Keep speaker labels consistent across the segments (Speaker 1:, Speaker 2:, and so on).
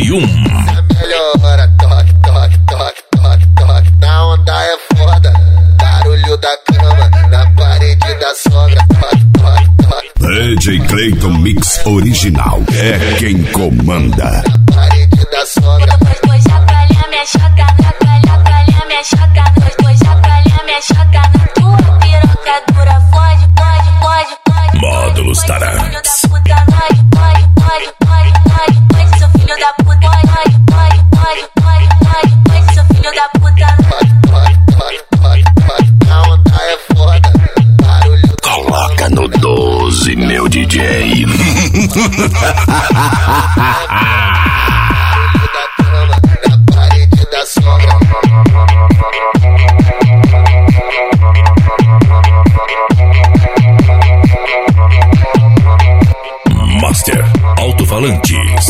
Speaker 1: Volume 1.
Speaker 2: Melhora, toque, toque, toque, toque, toque. Na onda é foda, barulho da cama, na parede da sogra. Toque, toque, toque.
Speaker 1: DJ Clayton Mix Original é quem comanda.
Speaker 2: Na parede da sogra.
Speaker 3: Depois chacoalha minha choca, chacoalha minha choca. Depois chacoalha minha choca na tua piroca dura. Fode, fode, fode, fode.
Speaker 1: Módulos Tarantes.
Speaker 3: Seu filho da puta, seu filho da puta.
Speaker 2: Na onda é foda, barulho.
Speaker 1: Coloca no 12, meu DJ.
Speaker 2: Da cama, na parede da sogra.
Speaker 1: Master Alto-Falantes.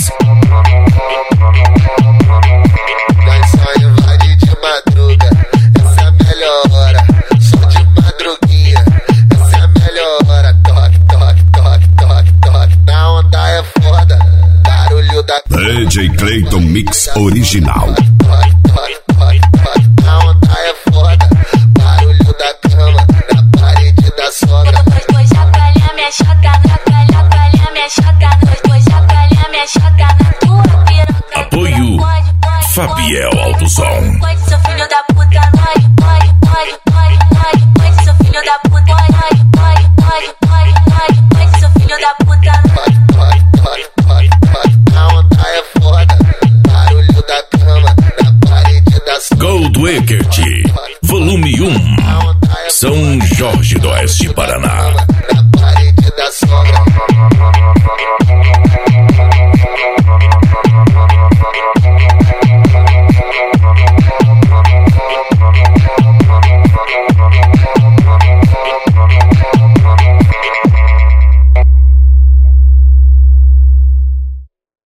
Speaker 2: Nós só invade de madruga, essa é a melhor hora. Só de madruguinha, essa é a melhor hora. Toque, toque, toque, toque, toque. Na onda é foda, barulho da
Speaker 1: DJ Clayton Mix Original.
Speaker 2: toque, toque, toque, toque. Na onda é foda, barulho da cama, na parede da sogra.
Speaker 3: Depois chacoalha minha choca, chacoalha minha choca. Depois chacoalha minha choca na tua piroca.
Speaker 1: Apoio Fabiel Autosom.
Speaker 3: Pode, seu filho da puta, pode, seu filho da puta, pode, seu filho da puta.
Speaker 2: Toque, toque, toque, toque, toque. Na onda é foda, barulho da cama, na parede da sogra.
Speaker 1: Gold Wicked Volume 1. São Jorge do Oeste, Paraná.
Speaker 2: Na parede da sogra.